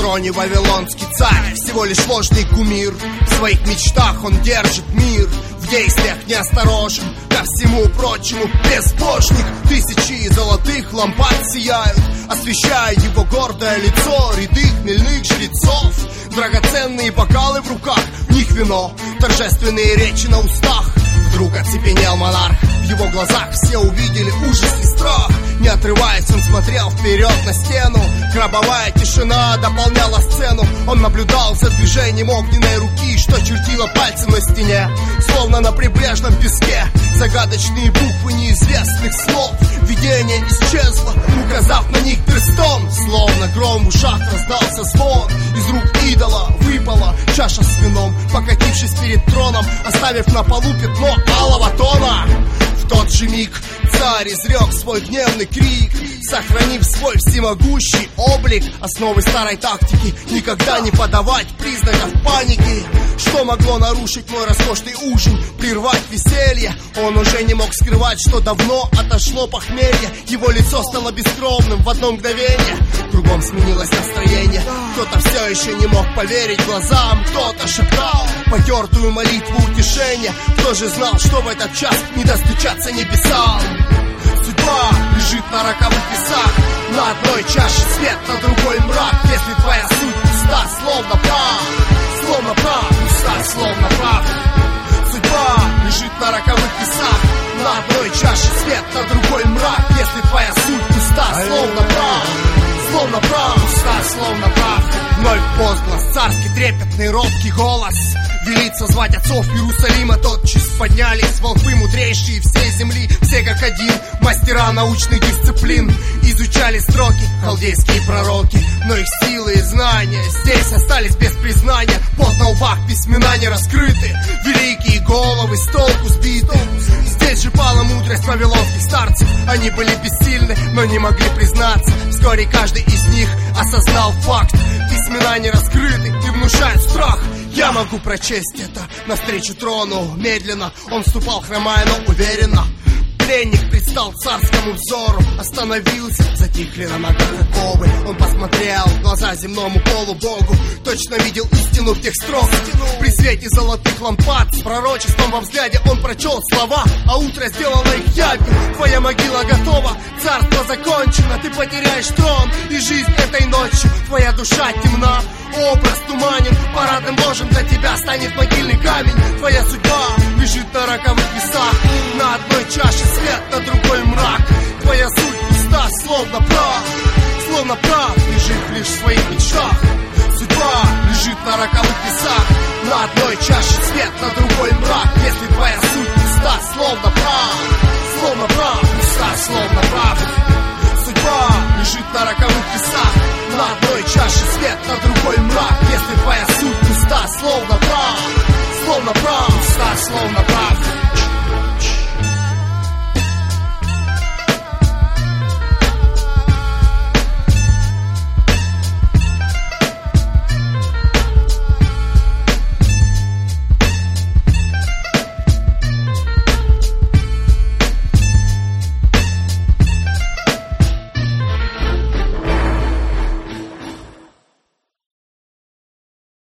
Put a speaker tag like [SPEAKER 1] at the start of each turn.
[SPEAKER 1] троне вавилонский царь, всего лишь ложный кумир. В своих мечтах он держит мир, в действиях неосторожен, ко всему прочему безбожник. Тысячи золотых лампад сияют, освещая его гордое лицо. Ряды хмельных жрецов, драгоценные бокалы в руках, в них вино, торжественные речи на устах. Вдруг оцепенел монарх, в его глазах все увидели ужас и страх. Не отрываясь, он смотрел вперед на стену. Гробовая тишина дополняла сцену. Он наблюдал за движением огненной руки, что чертила пальцем на стене, словно на прибрежном песке. Загадочные буквы неизвестных слов. Видение исчезло, указав на них перстом. Словно гром в ушах раздался звон. Из рук идола выпала чаша с вином, покатившись перед троном, оставив на полу пятно алого тона. В тот же миг царь изрек свой гневный крик, сохранив свой всемогущий облик. Основы старой тактики — никогда не подавать признаков паники. Что могло нарушить мой роскошный ужин, прервать веселье? Он уже не мог скрывать, что давно отошло похмелье. Его лицо стало бескровным в одно мгновение, кругом сменилось настроение. Кто-то все еще не мог поверить глазам, кто-то шептал потертую молитву утешения. Кто же знал, что в этот час не достучаться небесам? Судьба лежит на роковых весах, на одной чаше свет, на другой мрак. Если твоя суть пуста, словно прах, словно прах, пуста, словно прах. Судьба лежит на роковых весах, на одной чаше свет, на другой мрак. Если твоя суть пуста, словно прах, словно прах, пуста, словно прах. Вновь возглас, царский трепетный робкий голос велит созвать отцов Иерусалима. Тотчас поднялись волхвы мудрейшие всей земли, все как один, мастера научных дисциплин. Изучали строки халдейские пророки, но их силы и знания здесь остались без признания. Пот на лбах, письмена не раскрыты, великие головы с толку сбиты. Здесь же пала мудрость вавилонских старцев. Они были бессильны, но не могли признаться. Вскоре каждый из них осознал факт: письмена не раскрыты и внушают страх. Я могу прочесть это навстречу трону. Медленно он ступал, хромая, но уверенно. Пленник предстал царскому взору, остановился, затихли на ногах оковы. Он посмотрел в глаза земному полубогу, точно видел истину в тех строках. При свете золотых лампад с пророчеством во взгляде он прочел слова, а утро сделало их ярким. Твоя могила готова, царство закончено, ты потеряешь трон и жизнь этой ночью. Твоя душа темна, образ туманен, парадным ложем для тебя станет могильный камень. Твоя судьба лежит на роковых весах, на одной чаше свет, на другой мрак. Твоя суть пуста, словно прах, лежит лишь в своих мечтах. Судьба лежит на роковых